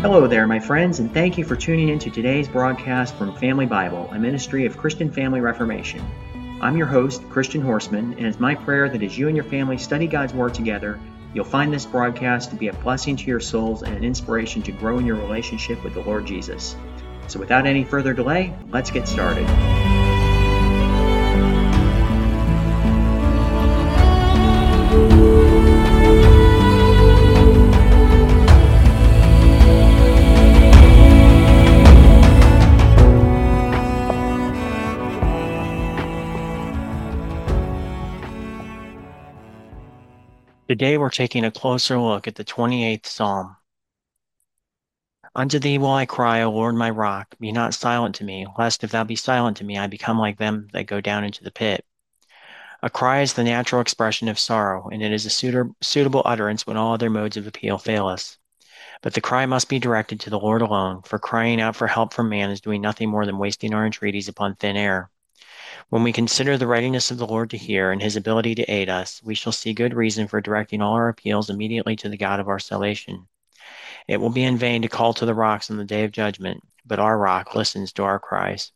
Hello there, my friends, and thank you for tuning in to today's broadcast from Family Bible, a ministry of Christian Family Reformation. I'm your host, Christian Horseman, and it's my prayer that as you and your family study God's Word together, you'll find this broadcast to be a blessing to your souls and an inspiration to grow in your relationship with the Lord Jesus. So without any further delay, let's get started. Today we're taking a closer look at the 28th Psalm. Unto thee will I cry, O Lord my rock, be not silent to me, lest if thou be silent to me, I become like them that go down into the pit. A cry is the natural expression of sorrow, and it is a suitable utterance when all other modes of appeal fail us. But the cry must be directed to the Lord alone, for crying out for help from man is doing nothing more than wasting our entreaties upon thin air. When we consider the readiness of the Lord to hear and his ability to aid us, we shall see good reason for directing all our appeals immediately to the God of our salvation. It will be in vain to call to the rocks on the day of judgment, but our rock listens to our cries.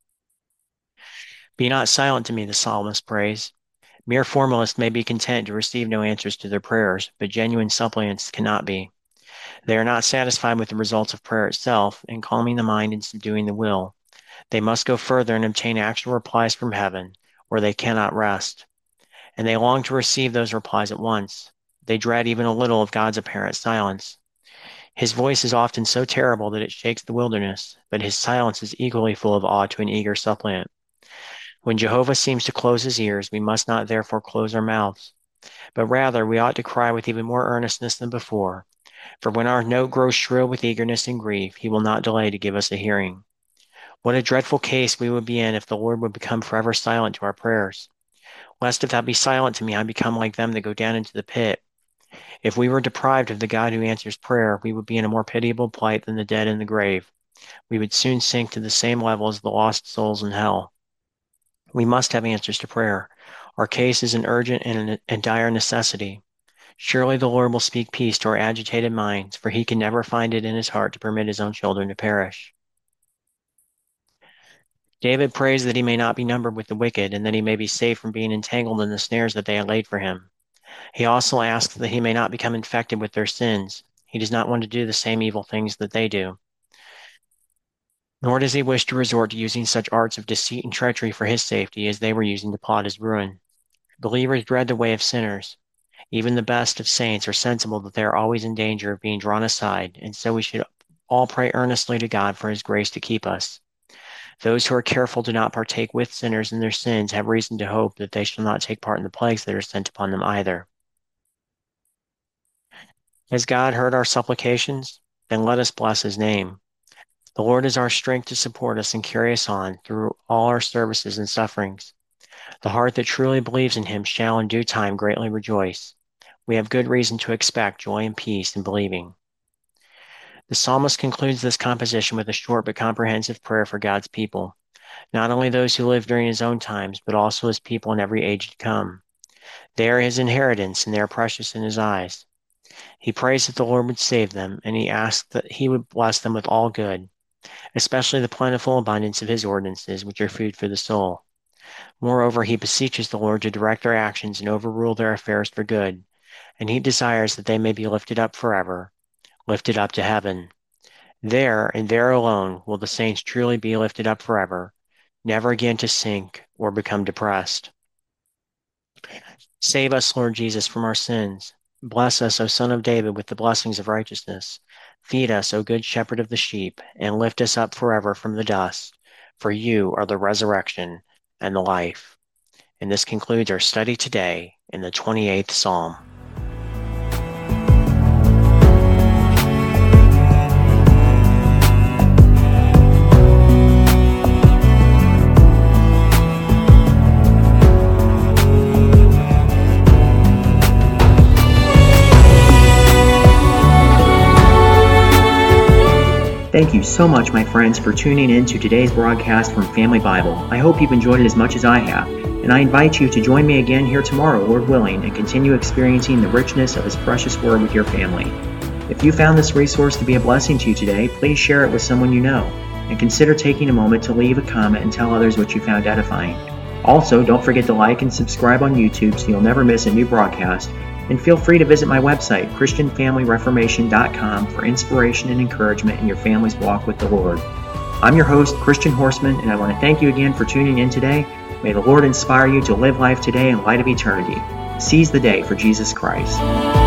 Be not silent to me, the psalmist prays. Mere formalists may be content to receive no answers to their prayers, but genuine suppliants cannot be. They are not satisfied with the results of prayer itself in calming the mind and subduing the will. They must go further and obtain actual replies from heaven, or they cannot rest. And they long to receive those replies at once. They dread even a little of God's apparent silence. His voice is often so terrible that it shakes the wilderness, but his silence is equally full of awe to an eager suppliant. When Jehovah seems to close his ears, we must not therefore close our mouths, but rather we ought to cry with even more earnestness than before. For when our note grows shrill with eagerness and grief, he will not delay to give us a hearing. What a dreadful case we would be in if the Lord would become forever silent to our prayers. Lest if thou be silent to me, I become like them that go down into the pit. If we were deprived of the God who answers prayer, we would be in a more pitiable plight than the dead in the grave. We would soon sink to the same level as the lost souls in hell. We must have answers to prayer. Our case is an urgent and dire necessity. Surely the Lord will speak peace to our agitated minds, for he can never find it in his heart to permit his own children to perish. David prays that he may not be numbered with the wicked, and that he may be safe from being entangled in the snares that they had laid for him. He also asks that he may not become infected with their sins. He does not want to do the same evil things that they do. Nor does he wish to resort to using such arts of deceit and treachery for his safety as they were using to plot his ruin. Believers dread the way of sinners. Even the best of saints are sensible that they are always in danger of being drawn aside, and so we should all pray earnestly to God for his grace to keep us. Those who are careful to not partake with sinners in their sins have reason to hope that they shall not take part in the plagues that are sent upon them either. Has God heard our supplications? Then let us bless his name. The Lord is our strength to support us and carry us on through all our services and sufferings. The heart that truly believes in him shall in due time greatly rejoice. We have good reason to expect joy and peace in believing. The psalmist concludes this composition with a short but comprehensive prayer for God's people, not only those who lived during his own times, but also his people in every age to come. They are his inheritance, and they are precious in his eyes. He prays that the Lord would save them, and he asks that he would bless them with all good, especially the plentiful abundance of his ordinances, which are food for the soul. Moreover, he beseeches the Lord to direct their actions and overrule their affairs for good, and he desires that they may be lifted up forever, lifted up to heaven. There, and there alone, will the saints truly be lifted up forever, never again to sink or become depressed. Save us, Lord Jesus, from our sins. Bless us, O Son of David, with the blessings of righteousness. Feed us, O Good Shepherd of the sheep, and lift us up forever from the dust, for you are the resurrection and the life. And this concludes our study today in the 28th Psalm. Thank you so much, my friends, for tuning in to today's broadcast from Family Bible. I hope you've enjoyed it as much as I have, and I invite you to join me again here tomorrow, Lord willing, and continue experiencing the richness of His precious Word with your family. If you found this resource to be a blessing to you today, please share it with someone you know, and consider taking a moment to leave a comment and tell others what you found edifying. Also, don't forget to like and subscribe on YouTube so you'll never miss a new broadcast, and feel free to visit my website, ChristianFamilyReformation.com, for inspiration and encouragement in your family's walk with the Lord. I'm your host, Christian Horseman, and I want to thank you again for tuning in today. May the Lord inspire you to live life today in light of eternity. Seize the day for Jesus Christ.